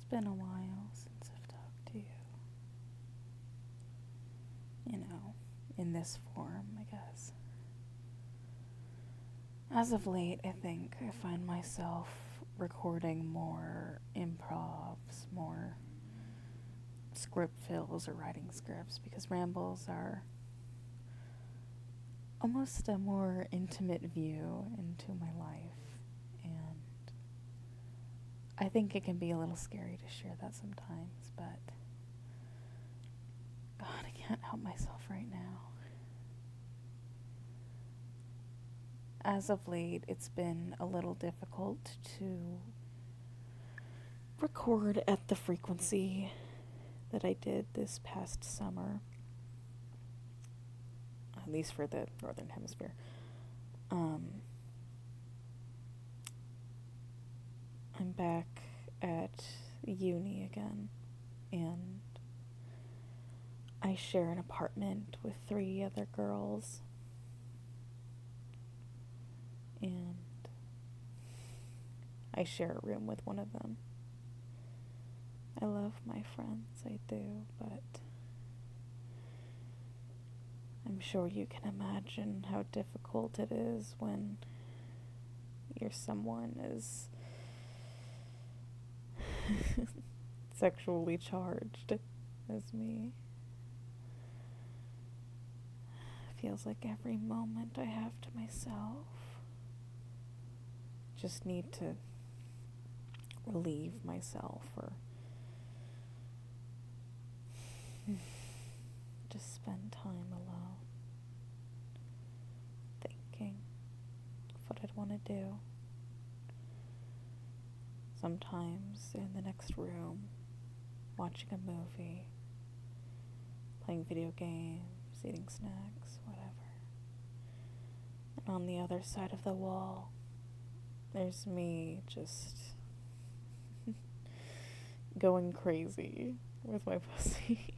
been a while since I've talked to you. You know, in this form, I guess. As of late, I think I find myself recording more improvs, more script fills or writing scripts, because rambles are almost a more intimate view into my life, and I think it can be a little scary to share that sometimes, but God, I can't help myself right now. As of late, it's been a little difficult to record at the frequency that I did this past summer, at least for the Northern Hemisphere. I'm back at uni again, and I share an apartment with 3 other girls, and I share a room with one of them. I love my friends, I do, but I'm sure you can imagine how difficult it is when you're someone as sexually charged as me. It feels like every moment I have to myself, just need to relieve myself or just spend time alone, thinking of what I'd want to do. Sometimes in the next room, watching a movie, playing video games, eating snacks, whatever. And on the other side of the wall, there's me just going crazy with my pussy.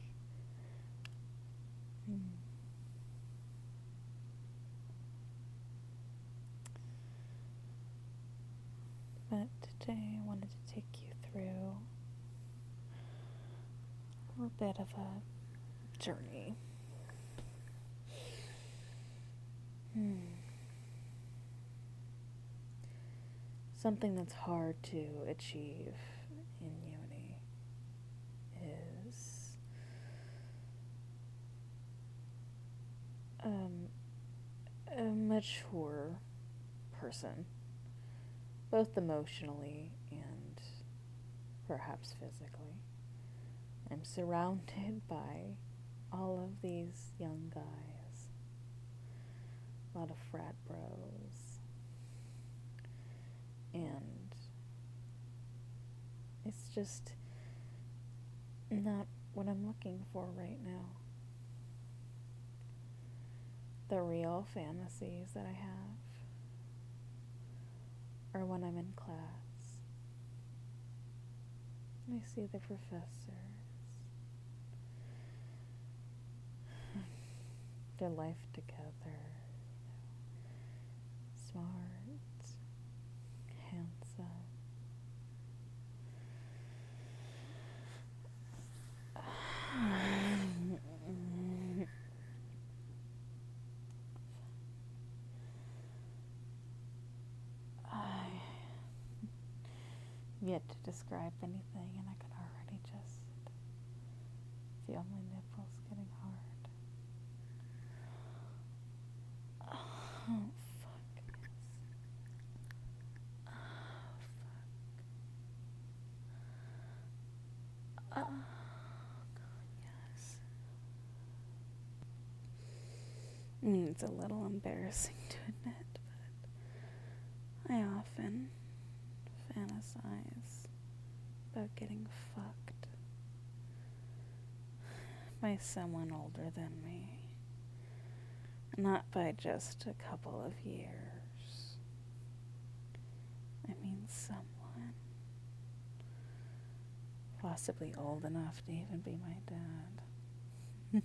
But today I wanted to take you through a little bit of a journey. Something that's hard to achieve in uni is a mature person, both emotionally and perhaps physically. I'm surrounded by all of these young guys, a lot of frat bros, and it's just not what I'm looking for right now. The real fantasies that I have are when I'm in class and I see the professors, their life together, smart, handsome. Yet to describe anything, and I can already just feel my nipples getting hard. Oh, fuck. Oh, fuck. Oh, God, yes. It's a little embarrassing to admit, but I often fantasize about getting fucked by someone older than me. Not by just a couple of years. I mean someone possibly old enough to even be my dad.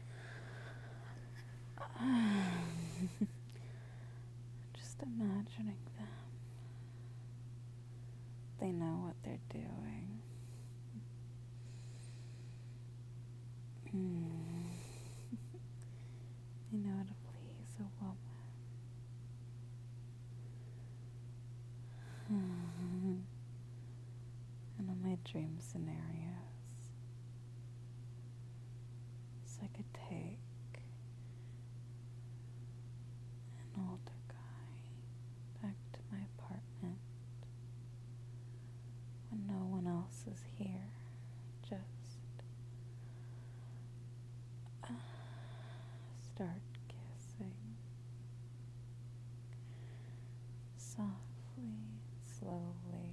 Just imagining them. They know what they're doing. Hmm. I know how to please a woman. And in my dream scenarios, so I could take an older guy back to my apartment when no one else is here. Just start kissing softly, slowly.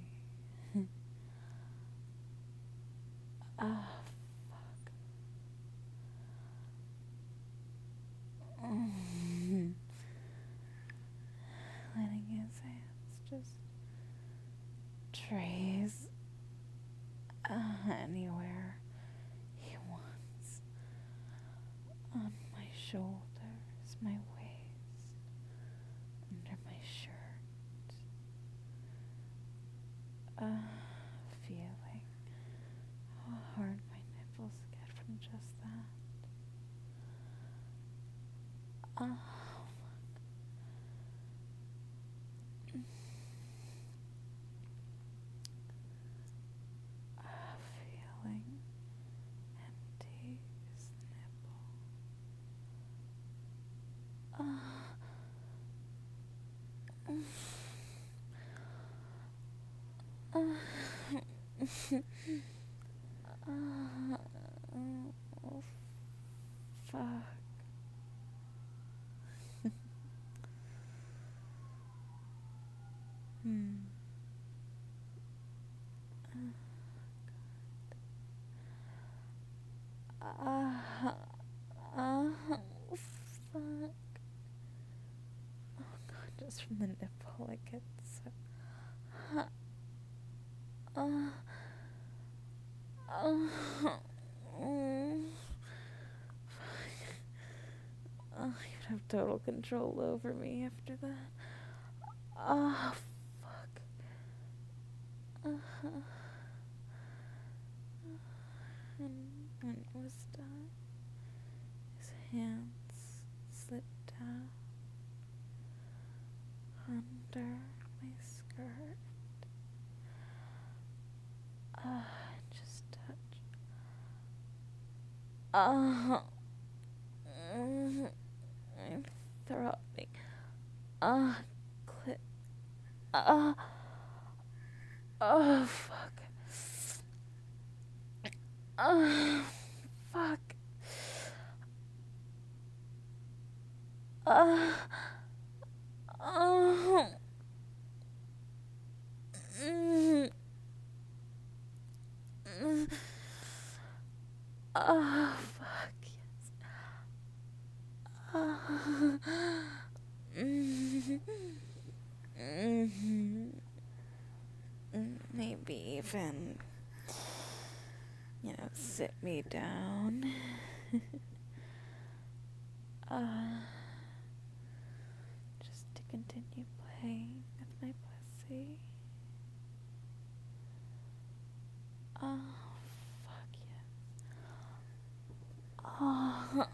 Ah, fuck. Letting his hands just trace anywhere he wants. On my shoulders, my waist, under my shirt. Feeling how hard my nipples get from just that. Feeling empty as the nipple. Oh, fuck. Fuck. Oh god, just from the nipple, I get so. You'd have total control over me after that. Oh, fuck. And when it was done, his hands slipped down under my skirt. Just touch. I'm throbbing. Clit. Fuck. Fuck. Fuck, yes. Maybe even, sit me down. Just to continue playing with my pussy. Oh, fuck yes. Oh.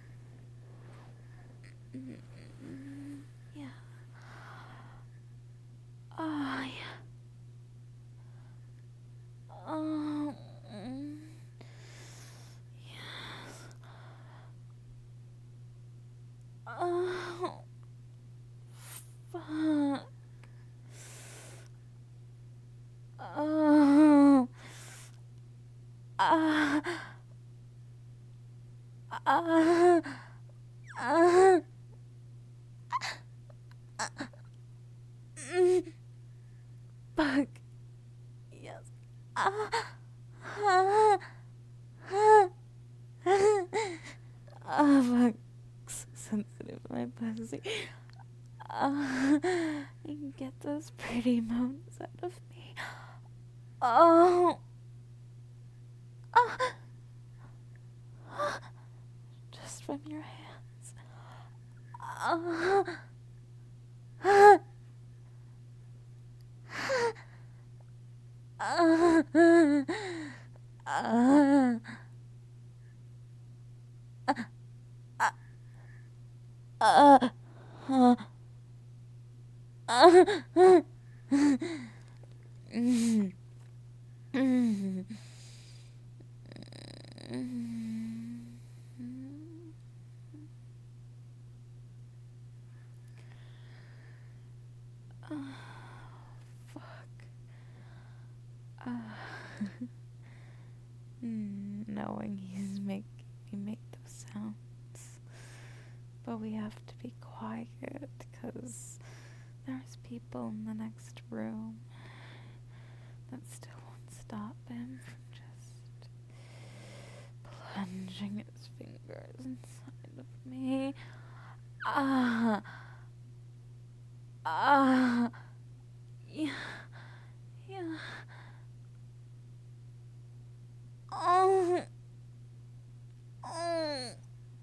Yeah. Oh, yeah. Oh. Yes. Oh. Fuck. Oh. Fuck. Yes. Fuck. So sensitive, my pussy. You can get those pretty moans out of me. Oh. Just from your hands. Uh, uh, uh, mm, mm, fuck. Knowing he's making me make those sounds. But we have to be quiet because there's people in the next room that still won't stop him from just plunging his fingers inside of me. Ah, yeah, yeah. Oh, oh.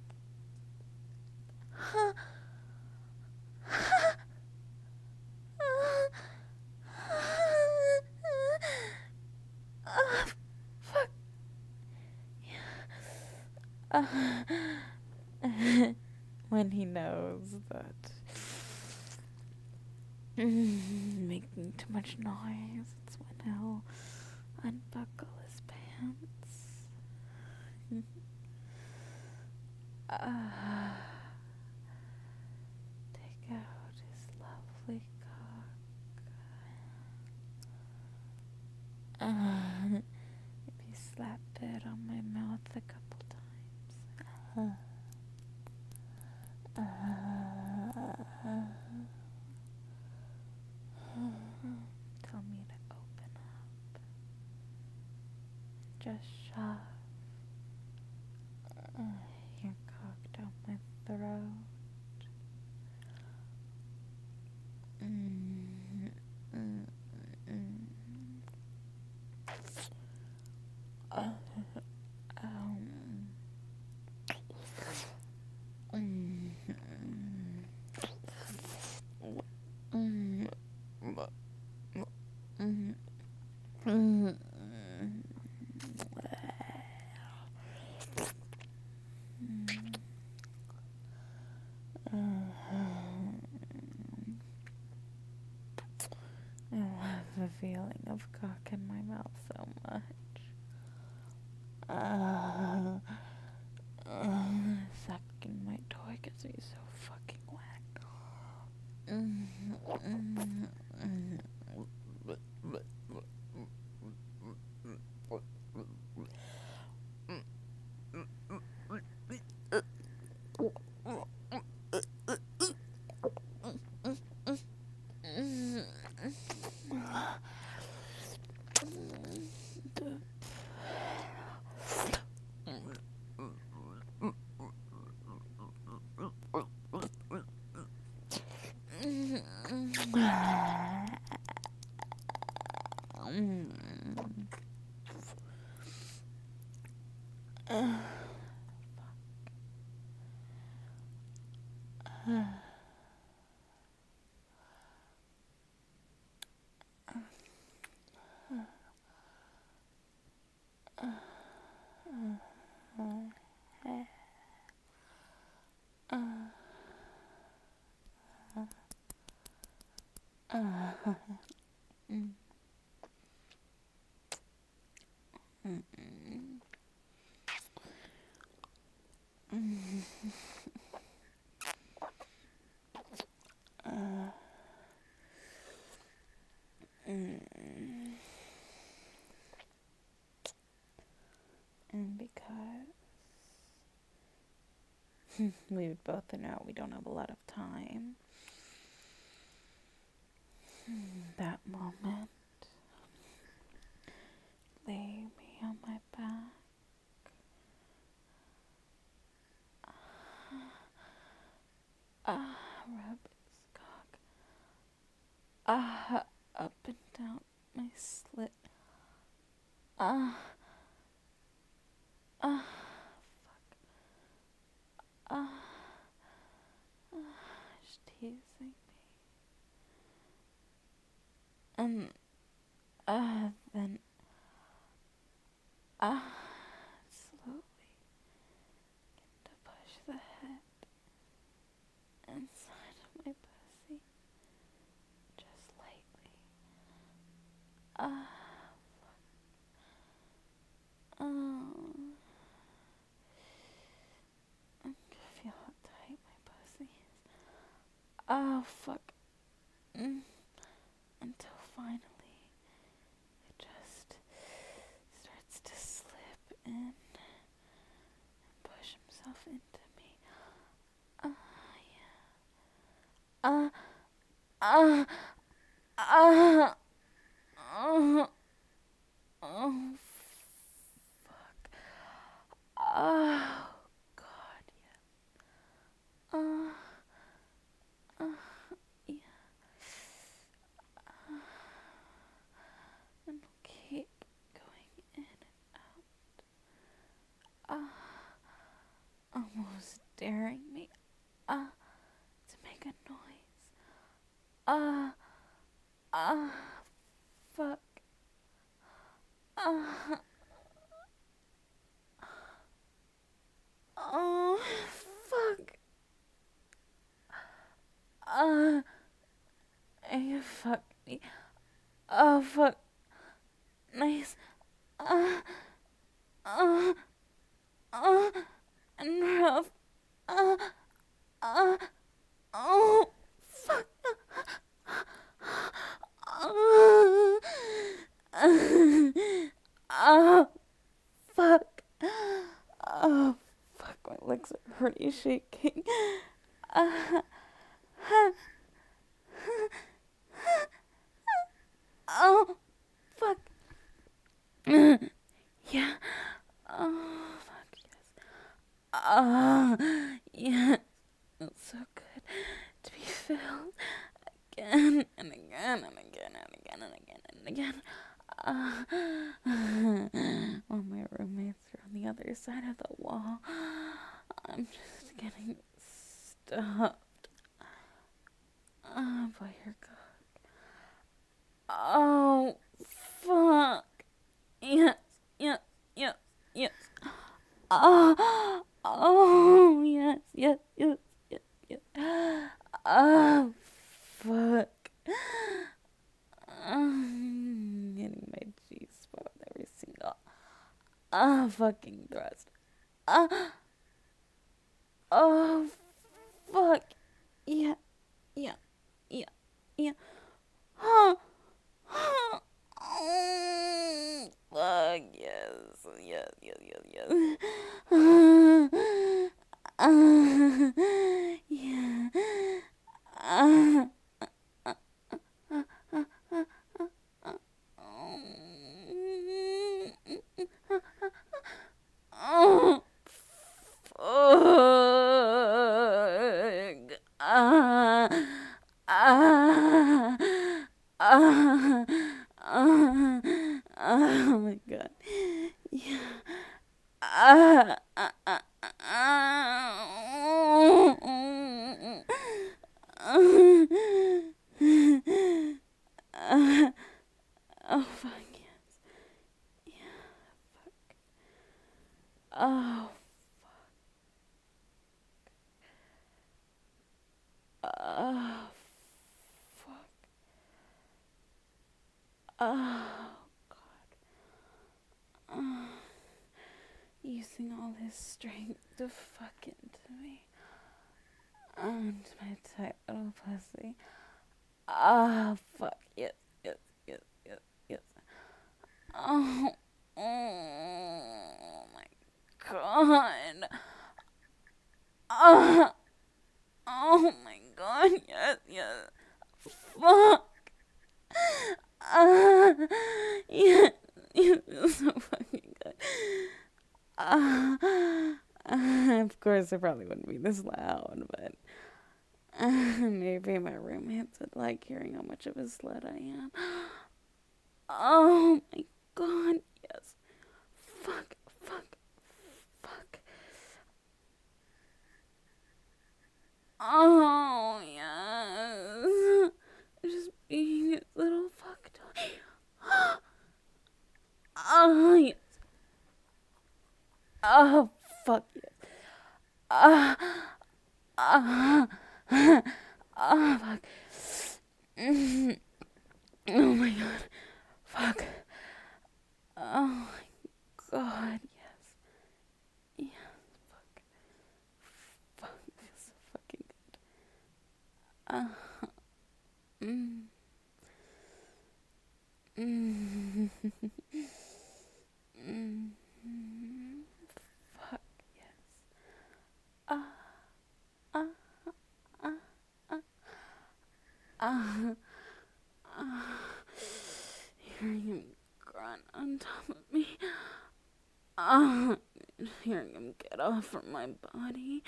Fuck. When he knows that making too much noise, it's when he'll unbuckle his pants. Take out his lovely cock. Maybe slap it on my mouth a couple times. Tell me to open up. Just shove your cock down my throat. I love the feeling of cock in my mouth so much. Sucking my toy gets me so fucking wet. And because we both know we don't have a lot of time, that moment, lay me on my back. Rub his cock. Up and down my slit. Fuck. Just teasing me. And, then, slowly to push the head Uh, oh. I can feel how tight my pussy is. Oh, fuck. Until finally it just starts to slip in and push himself into me. Yeah. Uh, uh, oh, fuck. Oh, God, yeah. Yeah. And keep going in and out. Almost daring me, to make a noise. Uh, fuck. Uh, oh, fuck. You fuck me. Oh, fuck. Nice. Uh, uh, and rough. Uh, uh, oh, fuck. Oh, oh, fuck. Oh, fuck. My legs are already shaking. Uh, oh, fuck. Yeah. Oh, fuck, yes. Yeah. It's so good to be filled again and again and again and again and again and again. While my roommates are on the other side of the wall, I'm just getting stuffed by your cock. Oh, fuck. Yes, yes, yes, yes. Oh, yes, yes, yes, yes, yes. Oh, fuck. Getting my G-spot with every single fucking thrust. Oh, fuck. Yeah, yeah, yeah, yeah. Huh. Fuck, yes, yes, yes, yes, yes. Yeah. Oh, fuck. Oh my god. Yeah. Oh fuck yes. Yeah. Fuck. Oh. Oh. Fuck. Oh god. Using all his strength to fuck into me. And my tight little pussy. Ah, fuck. Yes, yes, yes, yes, yes. Oh, oh my god. Oh, oh my god. Yes, yes. Fuck. Ah, yes, yes, it's so fucking good. Of course, it probably wouldn't be this loud, but maybe my roommates would like hearing how much of a slut I am. Oh my god, yes. Fuck, fuck, fuck. Oh, yes. Just being a little fuck toy. Oh, yes. Oh, fuck, yes. Ah, fuck. Oh my god. Fuck. Oh my god, yes. Yes, fuck. Fuck, feels so fucking good. Mm. Mm. Mm. Fuck, yes. Ah, ah, ah, ah, ah, ah. Hearing him grunt on top of me. Ah, hearing him get off from my body.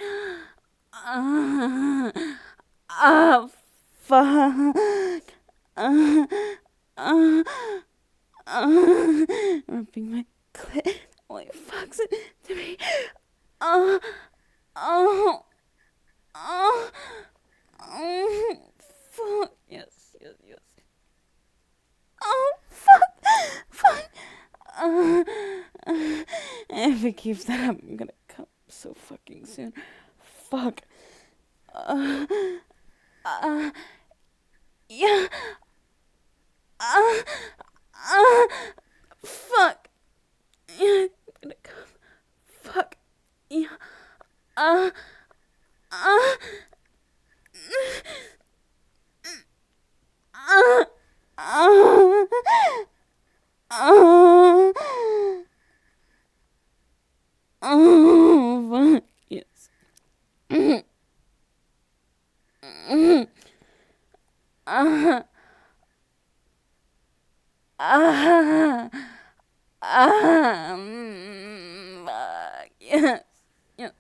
Ah, ah, fuck. Ah, ah, ah. Rubbing my clit while he fucks it to me. Ah, oh, oh, oh, fuck. Yes, yes, yes. Oh, fuck, fuck. If it keeps that up, I'm gonna come so fucking soon. Fuck. Yeah. Fuck. Yeah, I'm gonna come. Fuck. Yeah. Uh, uh, uh, uh, fuck. Yes. Fuck. Yes. Yes.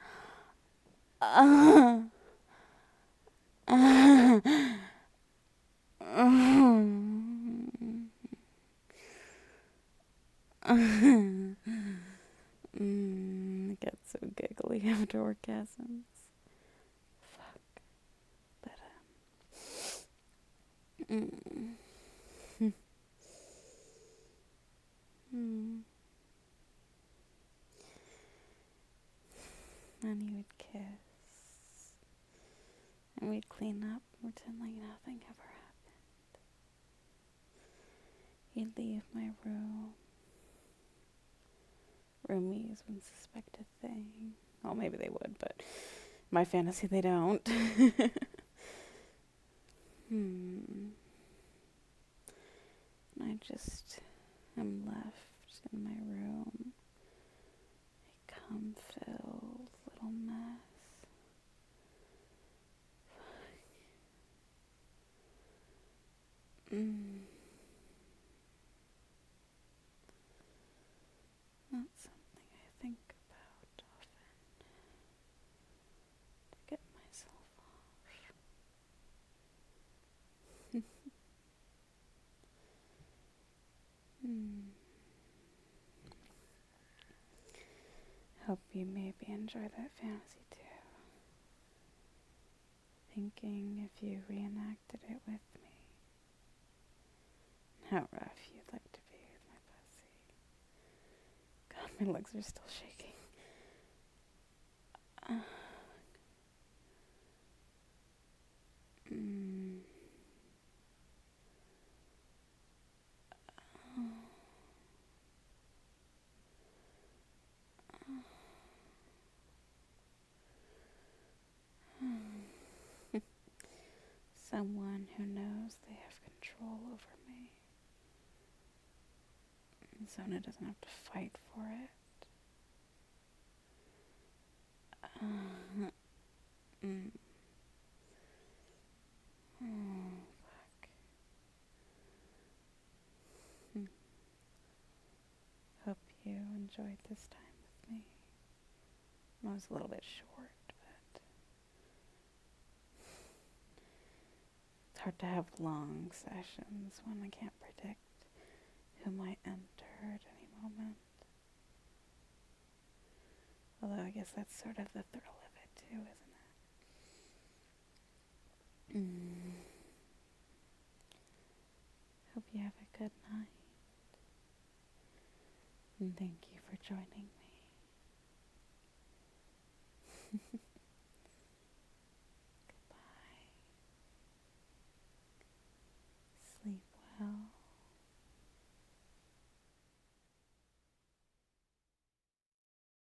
I get so giggly after orgasms. Fuck. But, then he would kiss. And we'd clean up, pretend like nothing ever happened. He'd leave my room. Roomies wouldn't suspect a thing. Well, maybe they would, but my fantasy, they don't. I just am left in my room, a cum-filled little mess. Not something I think about often to get myself off. Hope you maybe enjoy that fantasy too. Thinking if you reenacted it with me, how rough you'd like to be with my pussy. God, my legs are still shaking. Someone who knows they have control over me. And Sona doesn't have to fight for it. Fuck. Hope you enjoyed this time with me. It was a little bit short, but it's hard to have long sessions when I can't predict who might enter at any moment. Although I guess that's sort of the thrill of it too, isn't it? Hope you have a good night. And thank you for joining me.